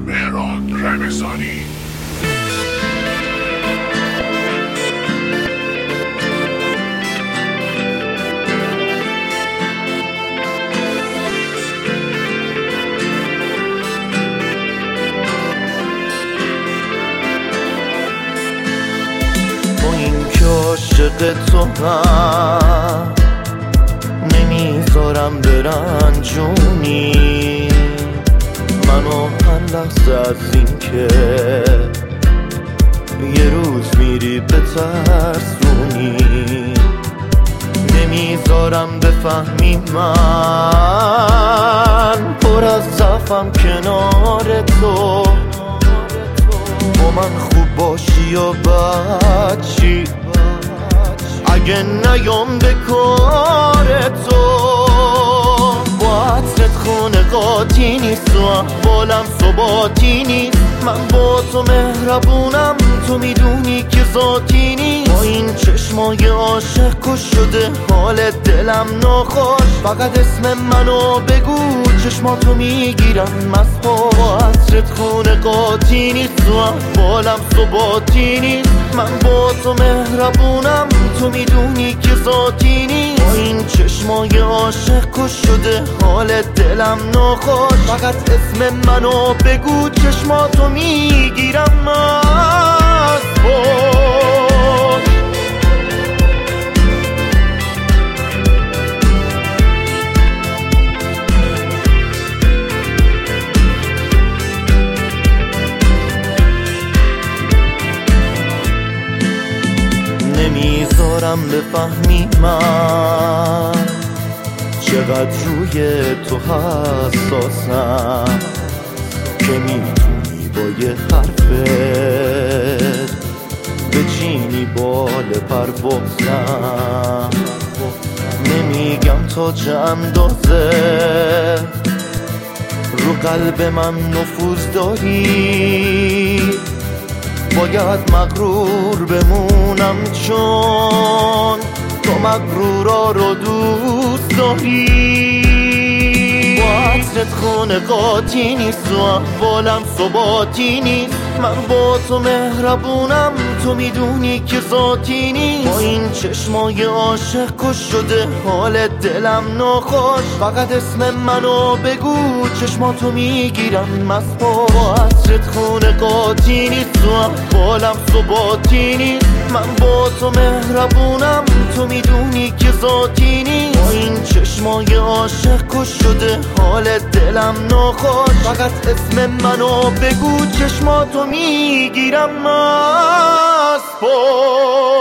مهران رمضانی. با این که عاشق تو هم نمیذارم برنجونی منو هر لحظه از این که یه روز میری به ترسونی نمیذارم بفهمی من پر از ضعفم کنار تو با من خوب باشی و بد چی اگه نیام به کار تو با عطرت خونه قاطی نیست و احوالم ثباتی نیست من با تو مهربونم تو میدونی که ذاتی نیست با این چشمای عاشق کش شده حال دلم ناخوش فقط اسم منو بگو چشماتو میگیرم مسخوش با عطرت خونه قاطی نیست و احوالم ثباتی نیست من با تو مهربونم تو میدونی که ذاتی نیست با این چشمای عاشق کش شده حال دلم ناخوش فقط اسم منو بگو چشماتو میگیرم مسخوش نمیذارم بفهمی من چقدر روی تو حساسم که میتونی با یه حرفت بچینی بال پروازم نمیگم تا چه اندازه رو قلب من نفوذ داری باید مغرور بمونم چون تو مغرورا رو دوست داری با عطرت خونه قاطی نیست و احوالم ثباتی نیست من با تو مهربونم تو میدونی که ذاتی نیست با این چشمای عاشق کش شده حال دلم ناخوش فقط اسم منو بگو چشماتو میگیرم مسخوش با عطرت خونه قاطی نیست و احوالم ثباتی نیست من با تو مهربونم تو میدونی که ذاتی نیست با این چشمای عاشق کش شده حال دلم ناخوش فقط اسم منو بگو چشماتو میگیرم مسخوش